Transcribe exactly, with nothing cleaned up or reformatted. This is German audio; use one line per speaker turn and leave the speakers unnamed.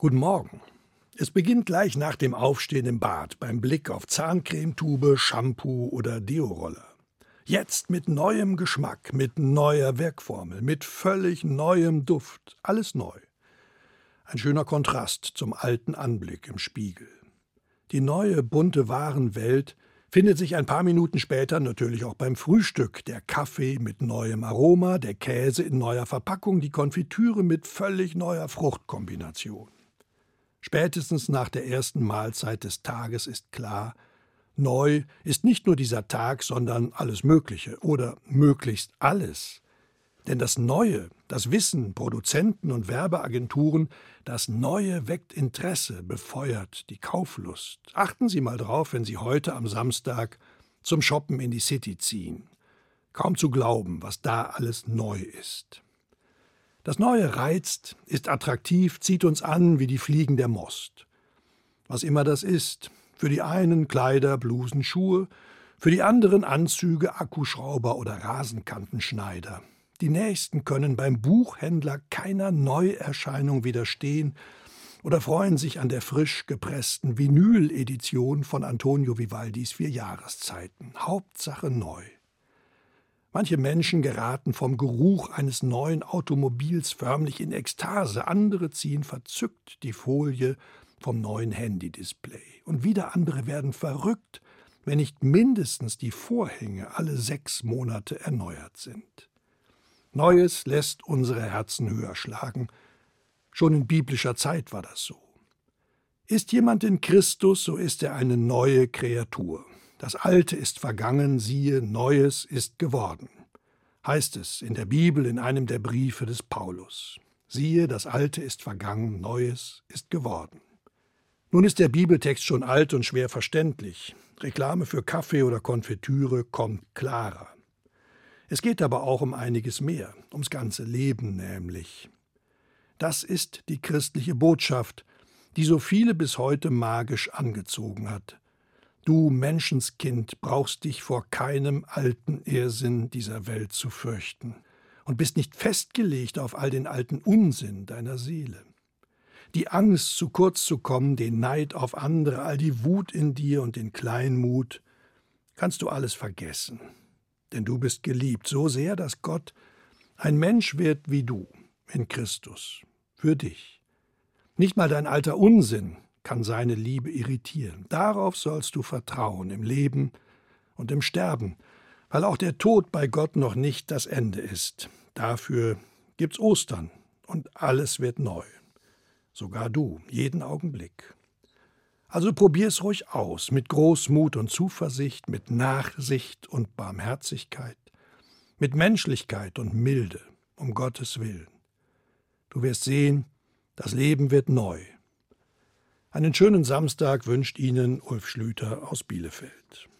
Guten Morgen. Es beginnt gleich nach dem Aufstehen im Bad, beim Blick auf Zahncremetube, Shampoo oder Deo-Roller. Jetzt mit neuem Geschmack, mit neuer Wirkformel, mit völlig neuem Duft. Alles neu. Ein schöner Kontrast zum alten Anblick im Spiegel. Die neue, bunte Warenwelt findet sich ein paar Minuten später natürlich auch beim Frühstück. Der Kaffee mit neuem Aroma, der Käse in neuer Verpackung, die Konfitüre mit völlig neuer Fruchtkombination. Spätestens nach der ersten Mahlzeit des Tages ist klar, neu ist nicht nur dieser Tag, sondern alles Mögliche oder möglichst alles. Denn das Neue, das wissen Produzenten und Werbeagenturen, das Neue weckt Interesse, befeuert die Kauflust. Achten Sie mal drauf, wenn Sie heute am Samstag zum Shoppen in die City ziehen. Kaum zu glauben, was da alles neu ist. Das Neue reizt, ist attraktiv, zieht uns an wie die Fliegen der Most. Was immer das ist, für die einen Kleider, Blusen, Schuhe, für die anderen Anzüge, Akkuschrauber oder Rasenkantenschneider. Die Nächsten können beim Buchhändler keiner Neuerscheinung widerstehen oder freuen sich an der frisch gepressten Vinyl-Edition von Antonio Vivaldis Vier Jahreszeiten. Hauptsache neu. Manche Menschen geraten vom Geruch eines neuen Automobils förmlich in Ekstase, andere ziehen verzückt die Folie vom neuen Handy-Display. Und wieder andere werden verrückt, wenn nicht mindestens die Vorhänge alle sechs Monate erneuert sind. Neues lässt unsere Herzen höher schlagen. Schon in biblischer Zeit war das so. Ist jemand in Christus, so ist er eine neue Kreatur. Das Alte ist vergangen, siehe, Neues ist geworden. Heißt es in der Bibel in einem der Briefe des Paulus. Siehe, das Alte ist vergangen, Neues ist geworden. Nun ist der Bibeltext schon alt und schwer verständlich. Reklame für Kaffee oder Konfitüre kommt klarer. Es geht aber auch um einiges mehr, ums ganze Leben nämlich. Das ist die christliche Botschaft, die so viele bis heute magisch angezogen hat. Du Menschenskind brauchst dich vor keinem alten Irrsinn dieser Welt zu fürchten und bist nicht festgelegt auf all den alten Unsinn deiner Seele. Die Angst, zu kurz zu kommen, den Neid auf andere, all die Wut in dir und den Kleinmut, kannst du alles vergessen. Denn du bist geliebt so sehr, dass Gott ein Mensch wird wie du, in Christus, für dich. Nicht mal dein alter Unsinn kann seine Liebe irritieren. Darauf sollst du vertrauen, im Leben und im Sterben, weil auch der Tod bei Gott noch nicht das Ende ist. Dafür gibt's Ostern und alles wird neu. Sogar du, jeden Augenblick. Also probier's ruhig aus, mit Großmut und Zuversicht, mit Nachsicht und Barmherzigkeit, mit Menschlichkeit und Milde, um Gottes Willen. Du wirst sehen, das Leben wird neu. Einen schönen Samstag wünscht Ihnen Ulf Schlüter aus Bielefeld.